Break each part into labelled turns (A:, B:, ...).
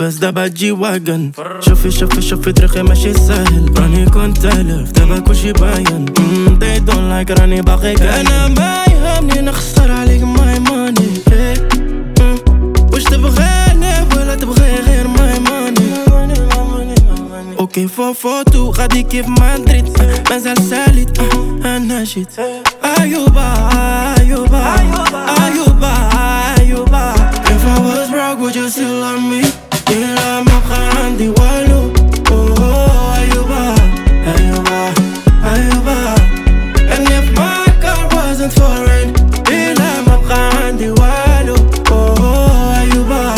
A: بس دابا تجي واجن. شوفي طريقي ماشي سهل، راني كنت تالف دابا كلشي باين. They don't like راني باقي كاين. انا ما يهمني نخسر عليك my money. واش تبغيني ولا تبغي غير my money. اوكي فوتو غادي كيف مدريد، مازال ساليت انا جيت. أيوبا If I was broke would you still love me؟ إلا ما بقى عندي والو. أيوبا And if my car wasn't for rent، إلا ما بقى عندي والو. أيوبا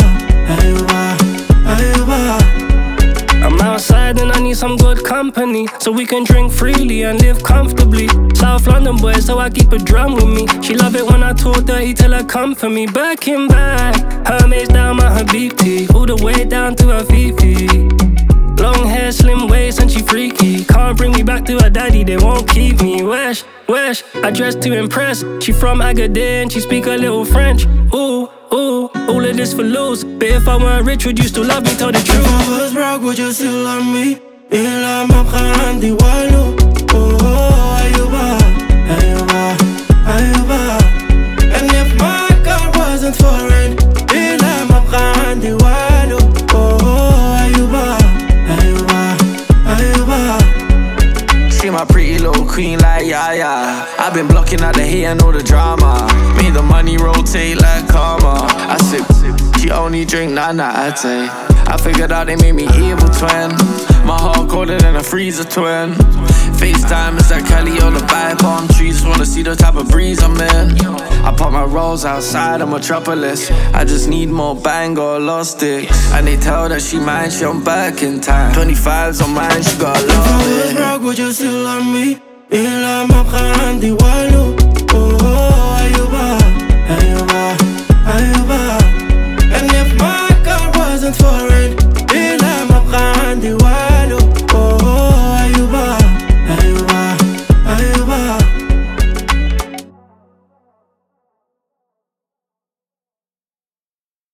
B: I'm outside and I need some good company, so we can drink freely and live comfortably. South London boy, so I keep a drum with me. She love it when I talk dirty, tell her come for me. Back in back, her mates down my Habibti, all the way down to her Fifi. Long hair, slim waist, and she freaky. Can't bring me back to her daddy, they won't keep me. Wesh, I dress to impress. She from Agadir and she speak a little French. Ooh, all of this for loose. But if I weren't rich, would you still love me? Tell the truth.
A: If I was broke, would you still love me? إلا ما بقى عندي والو. أيوبا And if my car wasn't for rent، إلا ما بقى عندي والو. أيوبا
C: She my pretty little queen like Yaya. I've been blocking out the hate and all the drama. Made the money rotate like karma. I sip, she only drink Nana Ate. I figured out they made me evil twin. My heart colder than a freezer twin. FaceTime is like Kelly on the back palm trees. Just wanna see the type of breeze I'm in. I pop my rolls outside of Metropolis. I just need more bang or lost sticks. And they tell that she mine, she on back in time. 25's on mine, she got love it.
A: If I was broke, would you still love me? إلا ما بقى عندي والو.